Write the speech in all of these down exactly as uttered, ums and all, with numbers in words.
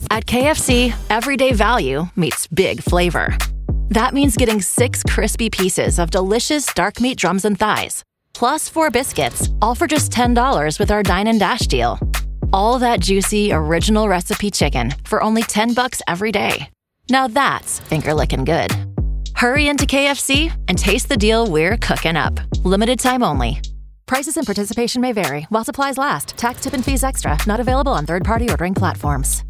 At K F C, everyday value meets big flavor. That means getting six crispy pieces of delicious dark meat drums and thighs, plus four biscuits, all for just ten dollars with our Dine and Dash deal. All that juicy, original recipe chicken for only ten bucks every day. Now that's finger-licking good. Hurry into K F C and taste the deal we're cooking up. Limited time only. Prices and participation may vary while supplies last. Tax, tip, and fees extra. Not available on third-party ordering platforms.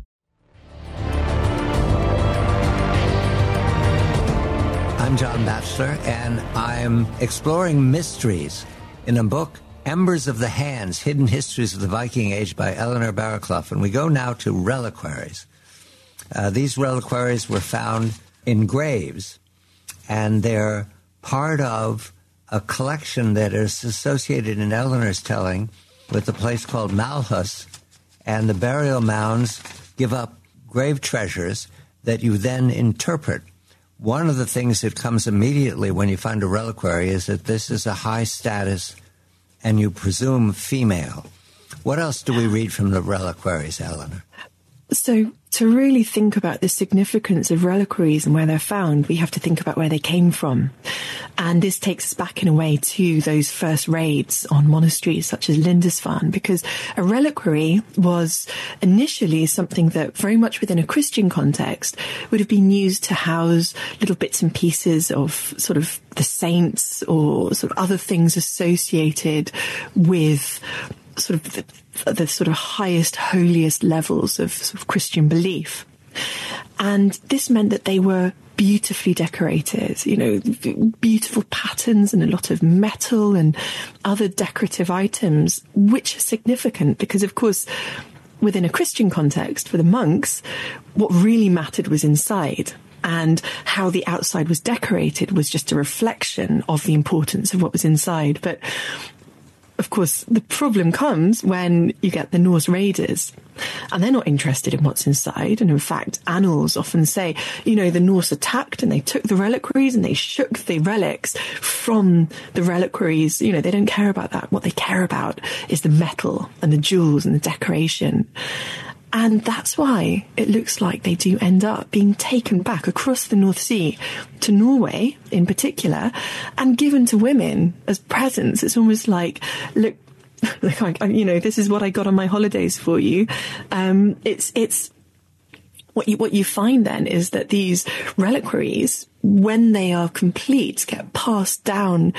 I'm John Batchelor, and I'm exploring mysteries in a book, Embers of the Hands, Hidden Histories of the Viking Age by Eleanor Barraclough. And we go now to reliquaries. Uh, these reliquaries were found in graves, and they're part of a collection that is associated in Eleanor's telling with a place called Malhus, and the burial mounds give up grave treasures that you then interpret. One of the things that comes immediately when you find a reliquary is that this is a high status and you presume female. What else do we read from the reliquaries, Eleanor? So to really think about the significance of reliquaries and where they're found, we have to think about where they came from. And this takes us back in a way to those first raids on monasteries such as Lindisfarne, because a reliquary was initially something that very much within a Christian context would have been used to house little bits and pieces of sort of the saints or sort of other things associated with sort of the, the sort of highest, holiest levels of, sort of Christian belief. And this meant that they were beautifully decorated, you know, beautiful patterns and a lot of metal and other decorative items, which are significant because, of course, within a Christian context, for the monks, what really mattered was inside. And how the outside was decorated was just a reflection of the importance of what was inside. But of course, the problem comes when you get the Norse raiders, and they're not interested in what's inside. And in fact, annals often say, you know, the Norse attacked and they took the reliquaries and they shook the relics from the reliquaries. You know, they don't care about that. What they care about is the metal and the jewels and the decoration. And that's why it looks like they do end up being taken back across the North Sea to Norway in particular and given to women as presents. It's almost like, look, like, you know, this is what I got on my holidays for you. Um, it's, it's, what you, what you find then is that these reliquaries, when they are complete, get passed down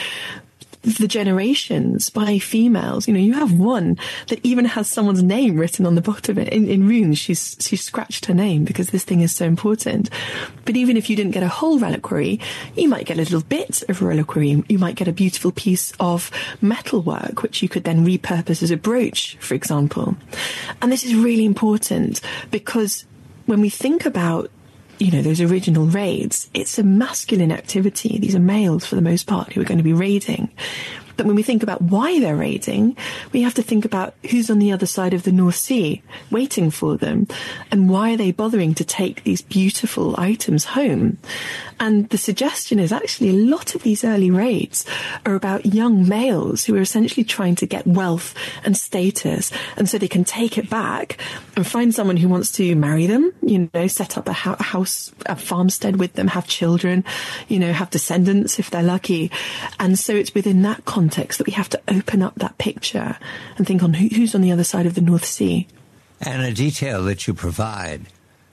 the generations by females. You know, you have one that even has someone's name written on the bottom of it in, in runes. She's she's scratched her name because this thing is so important. But even if you didn't get a whole reliquary, you might get a little bit of a reliquary. You might get a beautiful piece of metalwork, which you could then repurpose as a brooch, for example. And this is really important because when we think about, you know, those original raids, it's a masculine activity. These are males for the most part who are going to be raiding. But when we think about why they're raiding, we have to think about who's on the other side of the North Sea waiting for them and why are they bothering to take these beautiful items home. And the suggestion is actually a lot of these early raids are about young males who are essentially trying to get wealth and status, and so they can take it back and find someone who wants to marry them, you know, set up a house, a farmstead with them, have children, you know, have descendants if they're lucky. And so it's within that context that we have to open up that picture and think on who, who's on the other side of the North Sea. And a detail that you provide,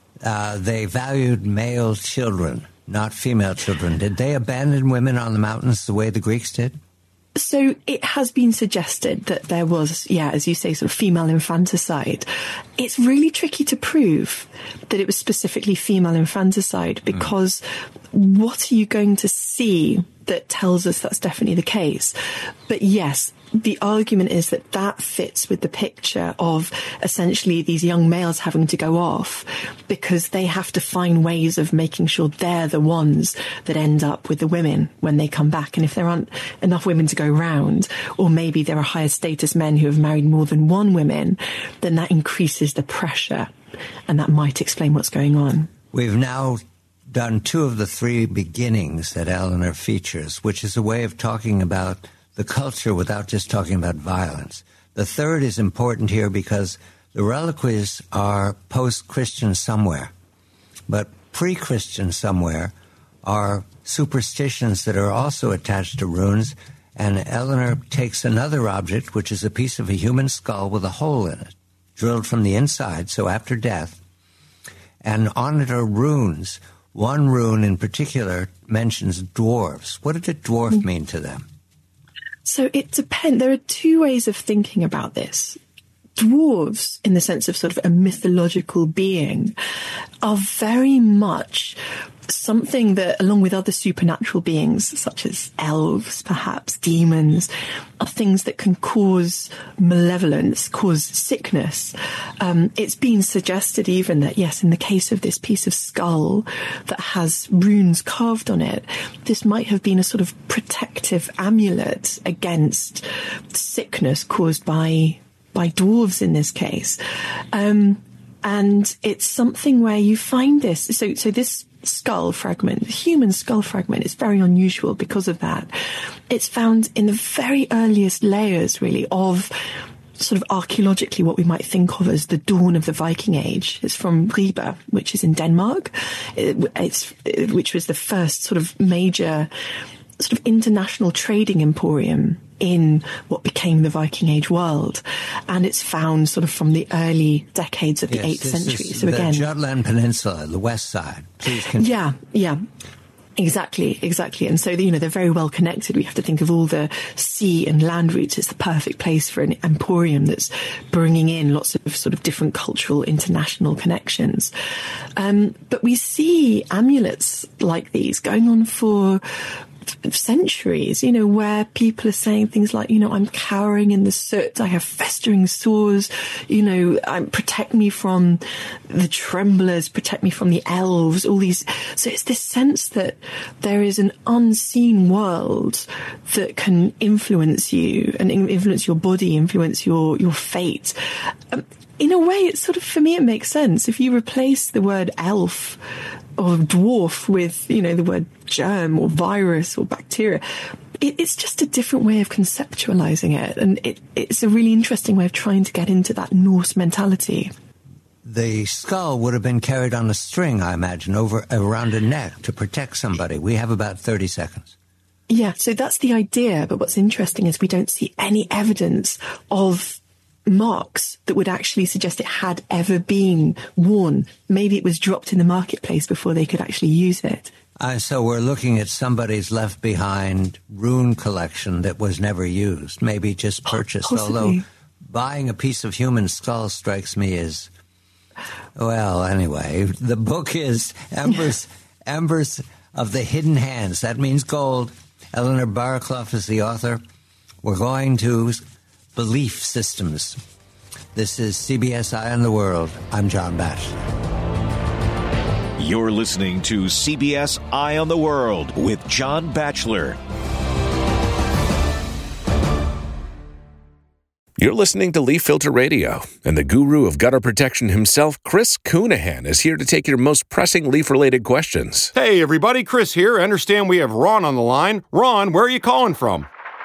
uh, they valued male children, not female children. Did they abandon women on the mountains the way the Greeks did? So it has been suggested that there was, yeah, as you say, sort of female infanticide. It's really tricky to prove that it was specifically female infanticide because mm. what are you going to see that tells us that's definitely the case? But yes, the argument is that that fits with the picture of essentially these young males having to go off because they have to find ways of making sure they're the ones that end up with the women when they come back. And if there aren't enough women to go round, or maybe there are higher status men who have married more than one woman, then that increases the pressure. And that might explain what's going on. We've now done two of the three beginnings that Eleanor features, which is a way of talking about the culture without just talking about violence. The third is important here because The reliquaries are post-Christian somewhere, but pre-Christian somewhere are superstitions that are also attached to runes, and Eleanor takes another object, which is a piece of a human skull with a hole in it, drilled from the inside, so after death, and on it are runes. One rune in particular mentions dwarves. What did a dwarf mean to them? So it depends. There are two ways of thinking about this. Dwarves, in the sense of sort of a mythological being, are very much something that, along with other supernatural beings, such as elves, perhaps demons, are things that can cause malevolence, cause sickness. Um, it's been suggested even that, yes, in the case of this piece of skull that has runes carved on it, this might have been a sort of protective amulet against sickness caused by by dwarves in this case. Um, and it's something where you find this. So, so this skull fragment, the human skull fragment, is very unusual because of that. It's found in the very earliest layers, really, of sort of archaeologically what we might think of as the dawn of the Viking Age. It's from Ribe, which is in Denmark. It, it's, it, which was the first sort of major sort of international trading emporium in what became the Viking Age world. And it's found sort of from the early decades of the yes, eighth century. Is so the again, Jutland Peninsula, the west side. Please continue. Yeah, yeah. Exactly, exactly. And so, you know, they're very well connected. We have to think of all the sea and land routes. It's the perfect place for an emporium that's bringing in lots of sort of different cultural, international connections. Um, but we see amulets like these going on for centuries, you know, where people are saying things like, you know, I'm cowering in the soot, I have festering sores, you know, um, protect me from the tremblers, protect me from the elves, all these. So it's this sense that there is an unseen world that can influence you and influence your body, influence your, your fate. Um, in a way, it's sort of, for me, it makes sense. If you replace the word elf or dwarf with, you know, the word germ or virus or bacteria, it, it's just a different way of conceptualizing it. And it, it's a really interesting way of trying to get into that Norse mentality. The skull would have been carried on a string, I imagine, over around a neck to protect somebody. We have about thirty seconds. Yeah, so that's the idea. But what's interesting is we don't see any evidence of marks that would actually suggest it had ever been worn. Maybe it was dropped in the marketplace before they could actually use it. Uh, so we're looking at somebody's left behind rune collection that was never used, maybe just purchased. Possibly. Although buying a piece of human skull strikes me as, well, anyway, the book is Embers, Embers of the Hidden Hands. That means gold. Eleanor Barraclough is the author. We're going to belief systems. This is C B S Eye on the World. I'm John Batchelor. You're listening to C B S Eye on the World with John Batchelor. You're listening to Leaf Filter Radio, and the guru of gutter protection himself, Chris Counihan, is here to take your most pressing leaf-related questions. Hey, everybody, Chris here. I understand we have Ron on the line. Ron, where are you calling from?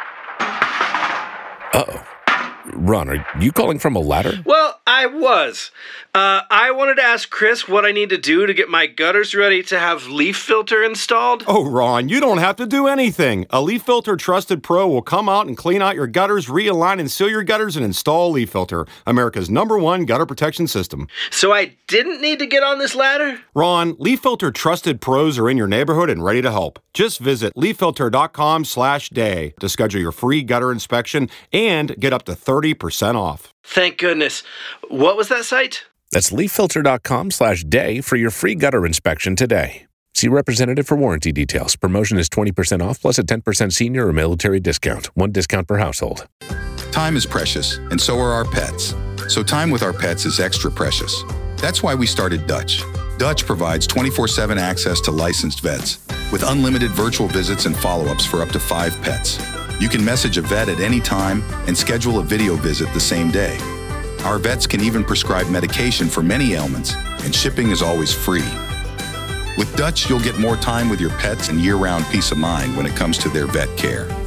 Uh-oh. Ron, are you calling from a ladder? Well, I was. Uh, I wanted to ask Chris what I need to do to get my gutters ready to have Leaf Filter installed. Oh, Ron, you don't have to do anything. A Leaf Filter Trusted Pro will come out and clean out your gutters, realign and seal your gutters, and install Leaf Filter, America's number one gutter protection system. So I didn't need to get on this ladder? Ron, Leaf Filter Trusted Pros are in your neighborhood and ready to help. Just visit leaffilter.com slash day to schedule your free gutter inspection and get up to thirty percent off. Thank goodness. What was that site? That's leaffilter.com slash day for your free gutter inspection today. See representative for warranty details. Promotion is twenty percent off plus a ten percent senior or military discount. One discount per household. Time is precious, and so are our pets. So time with our pets is extra precious. That's why we started Dutch. Dutch provides twenty-four seven access to licensed vets with unlimited virtual visits and follow-ups for up to five pets. You can message a vet at any time and schedule a video visit the same day. Our vets can even prescribe medication for many ailments, and shipping is always free. With Dutch, you'll get more time with your pets and year-round peace of mind when it comes to their vet care.